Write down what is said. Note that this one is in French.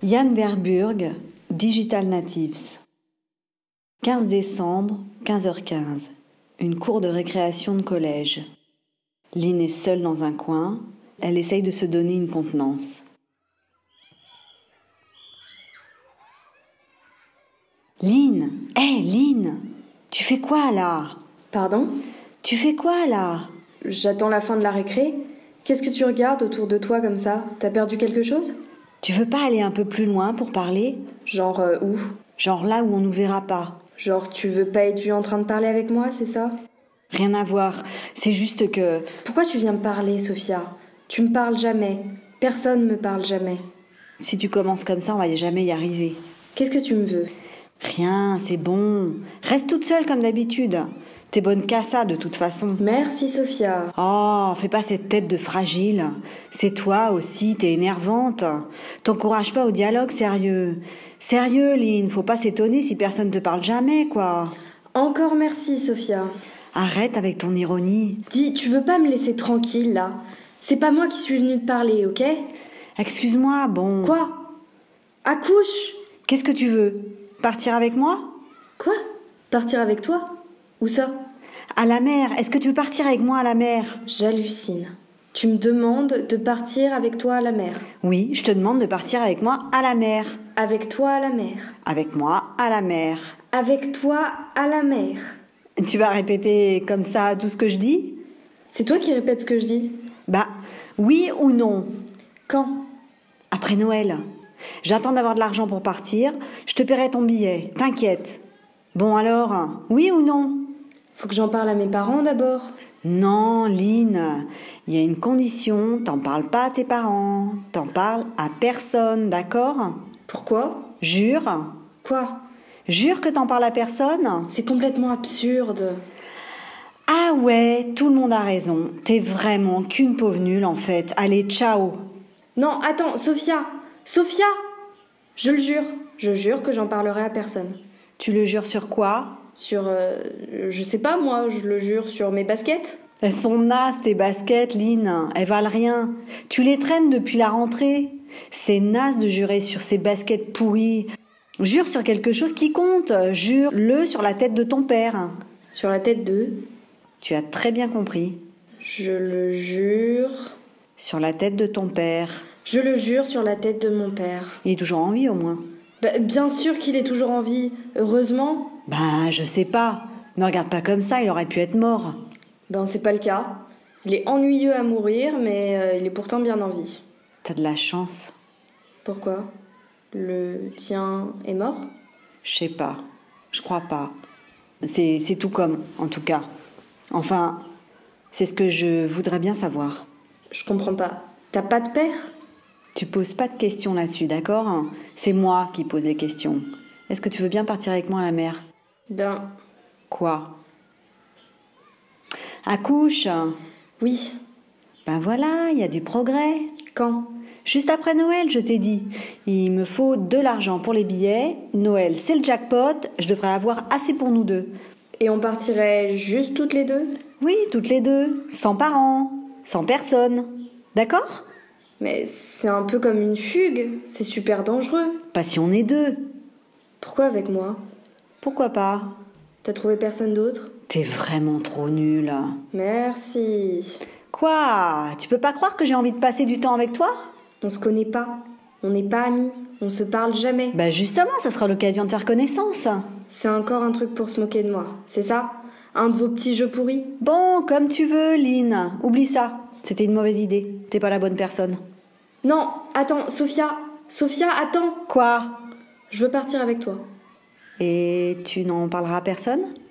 Jan Verburg, Digital Natives. 15 décembre, 15h15. Une cour de récréation de collège. Lynn est seule dans un coin. Elle essaye de se donner une contenance. Lynn, Lynn, tu fais quoi là? Pardon? Tu fais quoi là? J'attends la fin de la récré. Qu'est-ce que tu regardes autour de toi comme ça? T'as perdu quelque chose? Tu veux pas aller un peu plus loin pour parler? Genre où? Genre là où on nous verra pas. Genre tu veux pas être vue en train de parler avec moi, c'est ça? Rien à voir, c'est juste que... Pourquoi tu viens me parler, Sophia? Tu me parles jamais. Personne me parle jamais. Si tu commences comme ça, on va jamais y arriver. Qu'est-ce que tu me veux? Rien, c'est bon. Reste toute seule comme d'habitude. T'es bonne qu'à ça de toute façon. Merci, Sophia. Oh, fais pas cette tête de fragile. C'est toi aussi, t'es énervante. T'encourages pas au dialogue sérieux. Sérieux, Lynn, faut pas s'étonner si personne te parle jamais, quoi. Encore merci, Sophia. Arrête avec ton ironie. Dis, tu veux pas me laisser tranquille, là? C'est pas moi qui suis venue te parler, ok? Excuse-moi, bon... Quoi? Accouche! Qu'est-ce que tu veux? Partir avec moi? Quoi? Partir avec toi? Où ça? À la mer. Est-ce que tu veux partir avec moi à la mer? J'hallucine. Tu me demandes de partir avec toi à la mer. Oui, je te demande de partir avec moi à la mer. Avec toi à la mer. Avec moi à la mer. Avec toi à la mer. Tu vas répéter comme ça tout ce que je dis? C'est toi qui répètes ce que je dis? Bah, oui ou non? Quand? Après Noël. J'attends d'avoir de l'argent pour partir. Je te paierai ton billet. T'inquiète. Bon alors, oui ou non? Faut que j'en parle à mes parents d'abord. Non, Lynn. Il y a une condition. T'en parles pas à tes parents. T'en parles à personne, d'accord? Pourquoi? Jure. Quoi? Jure que t'en parles à personne? C'est complètement absurde. Ah ouais, tout le monde a raison. T'es vraiment qu'une pauvre nulle en fait. Allez, ciao. Non, attends, Sophia! Sophia! Je le jure. Je jure que j'en parlerai à personne. Tu le jures sur quoi? Sur... je sais pas, moi, je le jure sur mes baskets. Elles sont nazes tes baskets, Lynn. Elles valent rien. Tu les traînes depuis la rentrée. C'est naze de jurer sur ces baskets pourries. Jure sur quelque chose qui compte. Jure-le sur la tête de ton père. Sur la tête de... Tu as très bien compris. Je le jure... Sur la tête de ton père. Je le jure sur la tête de mon père. Il est toujours en vie au moins. Bah, bien sûr qu'il est toujours en vie. Heureusement. Bah, je sais pas. Ne regarde pas comme ça, il aurait pu être mort. Ben, c'est pas le cas. Il est ennuyeux à mourir, mais il est pourtant bien en vie. T'as de la chance. Pourquoi? Le tien est mort? Je sais pas. Je crois pas. C'est tout comme, en tout cas. Enfin, c'est ce que je voudrais bien savoir. Je comprends pas. T'as pas de père? Tu poses pas de questions là-dessus, d'accord? C'est moi qui pose les questions. Est-ce que tu veux bien partir avec moi à la mer? Ben... Quoi? Accouche? Oui. Ben voilà, il y a du progrès. Quand? Juste après Noël, je t'ai dit. Il me faut de l'argent pour les billets. Noël, c'est le jackpot. Je devrais avoir assez pour nous deux. Et on partirait juste toutes les deux? Oui, toutes les deux. Sans parents. Sans personne. D'accord? Mais c'est un peu comme une fugue. C'est super dangereux. Pas si on est deux. Pourquoi avec moi? Pourquoi pas? T'as trouvé personne d'autre? T'es vraiment trop nulle. Merci. Quoi? Tu peux pas croire que j'ai envie de passer du temps avec toi? On se connaît pas. On n'est pas amis. On se parle jamais. Bah justement, ça sera l'occasion de faire connaissance. C'est encore un truc pour se moquer de moi. C'est ça? Un de vos petits jeux pourris? Bon, comme tu veux, Lynn. Oublie ça. C'était une mauvaise idée. T'es pas la bonne personne. Non, attends, Sophia. Sophia, attends. Quoi? Je veux partir avec toi. Et tu n'en parleras à personne?